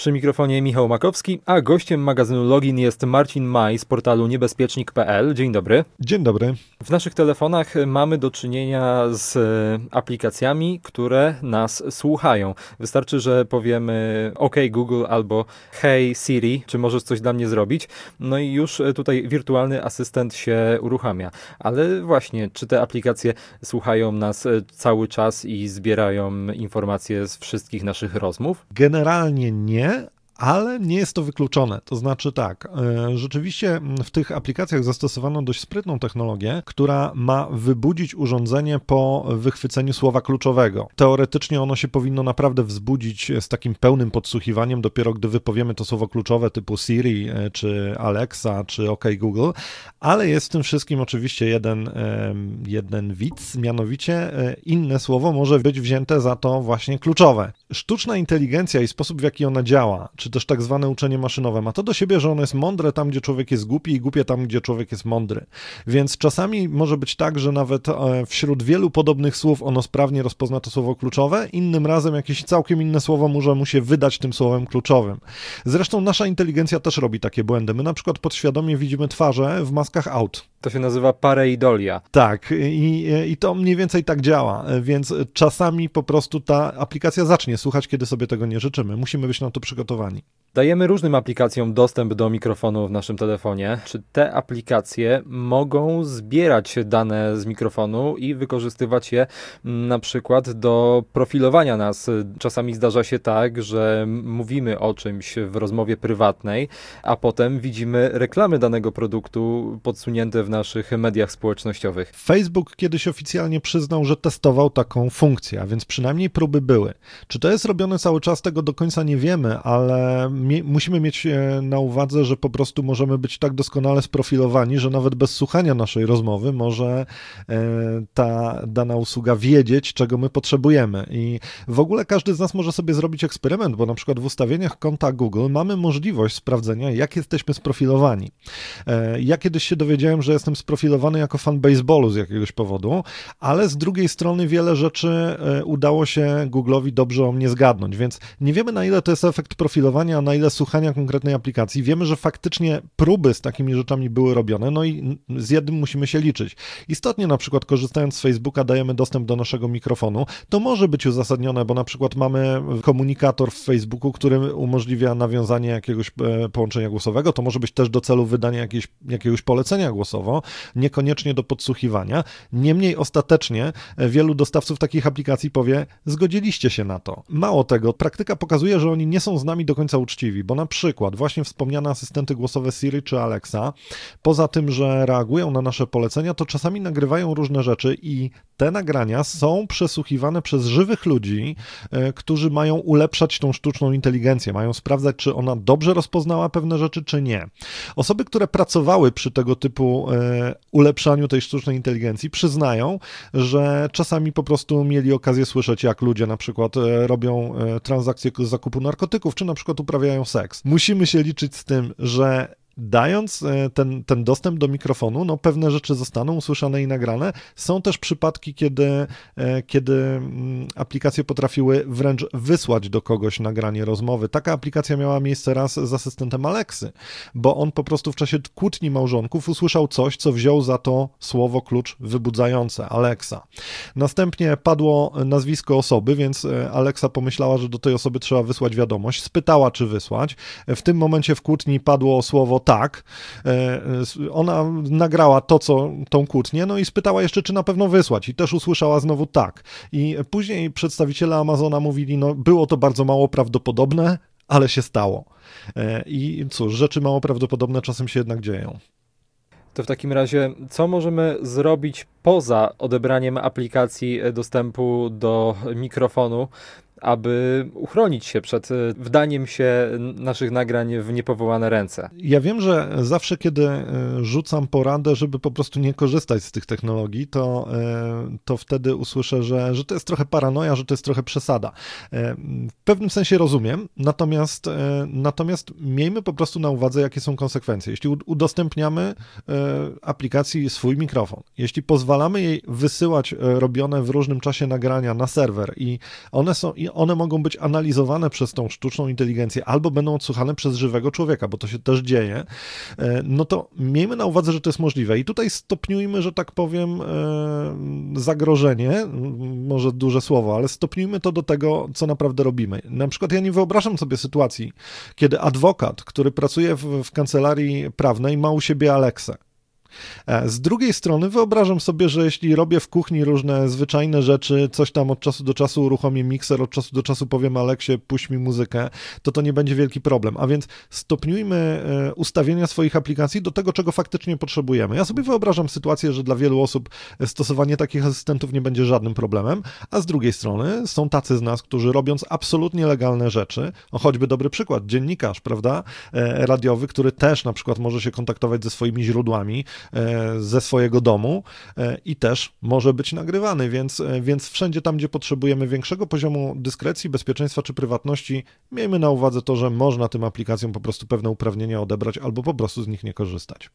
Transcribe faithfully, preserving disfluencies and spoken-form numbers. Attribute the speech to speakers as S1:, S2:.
S1: Przy mikrofonie Michał Makowski, a gościem magazynu Login jest Marcin Maj z portalu niebezpiecznik kropka pe el. Dzień dobry.
S2: Dzień dobry.
S1: W naszych telefonach mamy do czynienia z aplikacjami, które nas słuchają. Wystarczy, że powiemy OK Google albo Hey Siri, czy możesz coś dla mnie zrobić? No i już tutaj wirtualny asystent się uruchamia. Ale właśnie, czy te aplikacje słuchają nas cały czas i zbierają informacje z wszystkich naszych rozmów?
S2: Generalnie nie, ale nie jest to wykluczone. To znaczy tak, rzeczywiście w tych aplikacjach zastosowano dość sprytną technologię, która ma wybudzić urządzenie po wychwyceniu słowa kluczowego. Teoretycznie ono się powinno naprawdę wzbudzić z takim pełnym podsłuchiwaniem dopiero gdy wypowiemy to słowo kluczowe typu Siri, czy Alexa, czy OK Google, ale jest w tym wszystkim oczywiście jeden, jeden widz, mianowicie inne słowo może być wzięte za to właśnie kluczowe. Sztuczna inteligencja i sposób, w jaki ona działa, czy też tak zwane uczenie maszynowe, ma to do siebie, że ono jest mądre tam, gdzie człowiek jest głupi i głupie tam, gdzie człowiek jest mądry. Więc czasami może być tak, że nawet wśród wielu podobnych słów ono sprawnie rozpozna to słowo kluczowe, innym razem jakieś całkiem inne słowo może mu się wydać tym słowem kluczowym. Zresztą nasza inteligencja też robi takie błędy. My na przykład podświadomie widzimy twarze w maskach aut.
S1: To się nazywa pareidolia.
S2: Tak, i, i to mniej więcej tak działa, więc czasami po prostu ta aplikacja zacznie słuchać, kiedy sobie tego nie życzymy. Musimy być na to przygotowani.
S1: Dajemy różnym aplikacjom dostęp do mikrofonu w naszym telefonie. Czy te aplikacje mogą zbierać dane z mikrofonu i wykorzystywać je na przykład do profilowania nas? Czasami zdarza się tak, że mówimy o czymś w rozmowie prywatnej, a potem widzimy reklamy danego produktu podsunięte w naszych mediach społecznościowych.
S2: Facebook kiedyś oficjalnie przyznał, że testował taką funkcję, a więc przynajmniej próby były. Czy to jest robione cały czas, tego do końca nie wiemy, ale mie- musimy mieć na uwadze, że po prostu możemy być tak doskonale sprofilowani, że nawet bez słuchania naszej rozmowy może e, ta dana usługa wiedzieć, czego my potrzebujemy. I w ogóle każdy z nas może sobie zrobić eksperyment, bo na przykład w ustawieniach konta Google mamy możliwość sprawdzenia, jak jesteśmy sprofilowani. E, ja kiedyś się dowiedziałem, że jestem sprofilowany jako fan baseballu z jakiegoś powodu, ale z drugiej strony wiele rzeczy udało się Google'owi dobrze o mnie zgadnąć, więc nie wiemy, na ile to jest efekt profilowania, a na ile słuchania konkretnej aplikacji. Wiemy, że faktycznie próby z takimi rzeczami były robione, no i z jednym musimy się liczyć. Istotnie na przykład korzystając z Facebooka dajemy dostęp do naszego mikrofonu. To może być uzasadnione, bo na przykład mamy komunikator w Facebooku, który umożliwia nawiązanie jakiegoś połączenia głosowego. To może być też do celu wydania jakiegoś, jakiegoś polecenia głosowo, niekoniecznie do podsłuchiwania. Niemniej ostatecznie wielu dostawców takich aplikacji powie, zgodziliście się na to. Mało tego, praktyka pokazuje, że oni nie są z nami do końca uczciwi, bo na przykład właśnie wspomniane asystenty głosowe Siri czy Alexa, poza tym, że reagują na nasze polecenia, to czasami nagrywają różne rzeczy i te nagrania są przesłuchiwane przez żywych ludzi, e, którzy mają ulepszać tą sztuczną inteligencję, mają sprawdzać, czy ona dobrze rozpoznała pewne rzeczy, czy nie. Osoby, które pracowały przy tego typu e, ulepszaniu tej sztucznej inteligencji, przyznają, że czasami po prostu mieli okazję słyszeć, jak ludzie na przykład e, robią e, transakcje z zakupu narkotyków, czy na przykład uprawiają seks. Musimy się liczyć z tym, że dając ten, ten dostęp do mikrofonu, no pewne rzeczy zostaną usłyszane i nagrane. Są też przypadki, kiedy, kiedy aplikacje potrafiły wręcz wysłać do kogoś nagranie rozmowy. Taka aplikacja miała miejsce raz z asystentem Alexy, bo on po prostu w czasie kłótni małżonków usłyszał coś, co wziął za to słowo klucz wybudzające, Alexa. Następnie padło nazwisko osoby, więc Alexa pomyślała, że do tej osoby trzeba wysłać wiadomość, spytała, czy wysłać. W tym momencie w kłótni padło słowo tak, ona nagrała to, co tą kłótnię, no i spytała jeszcze, czy na pewno wysłać i też usłyszała znowu tak. I później przedstawiciele Amazona mówili, no było to bardzo mało prawdopodobne, ale się stało. I cóż, rzeczy mało prawdopodobne czasem się jednak dzieją.
S1: To w takim razie, co możemy zrobić poza odebraniem aplikacji dostępu do mikrofonu, aby uchronić się przed wdaniem się naszych nagrań w niepowołane ręce?
S2: Ja wiem, że zawsze, kiedy rzucam poradę, żeby po prostu nie korzystać z tych technologii, to, to wtedy usłyszę, że, że to jest trochę paranoja, że to jest trochę przesada. W pewnym sensie rozumiem, natomiast, natomiast miejmy po prostu na uwadze, jakie są konsekwencje. Jeśli udostępniamy aplikacji swój mikrofon, jeśli pozwalamy jej wysyłać robione w różnym czasie nagrania na serwer i one są, i one mogą być analizowane przez tą sztuczną inteligencję albo będą odsłuchane przez żywego człowieka, bo to się też dzieje, no to miejmy na uwadze, że to jest możliwe. I tutaj stopniujmy, że tak powiem, zagrożenie, może duże słowo, ale stopniujmy to do tego, co naprawdę robimy. Na przykład ja nie wyobrażam sobie sytuacji, kiedy adwokat, który pracuje w, w kancelarii prawnej, ma u siebie Alexę. Z drugiej strony wyobrażam sobie, że jeśli robię w kuchni różne zwyczajne rzeczy, coś tam od czasu do czasu uruchomię mikser, od czasu do czasu powiem Aleksie, puść mi muzykę, to to nie będzie wielki problem. A więc stopniujmy ustawienia swoich aplikacji do tego, czego faktycznie potrzebujemy. Ja sobie wyobrażam sytuację, że dla wielu osób stosowanie takich asystentów nie będzie żadnym problemem, a z drugiej strony są tacy z nas, którzy robiąc absolutnie legalne rzeczy, o choćby dobry przykład, dziennikarz, prawda, radiowy, który też na przykład może się kontaktować ze swoimi źródłami, ze swojego domu i też może być nagrywany, więc, więc wszędzie tam, gdzie potrzebujemy większego poziomu dyskrecji, bezpieczeństwa czy prywatności, miejmy na uwadze to, że można tym aplikacjom po prostu pewne uprawnienia odebrać albo po prostu z nich nie korzystać.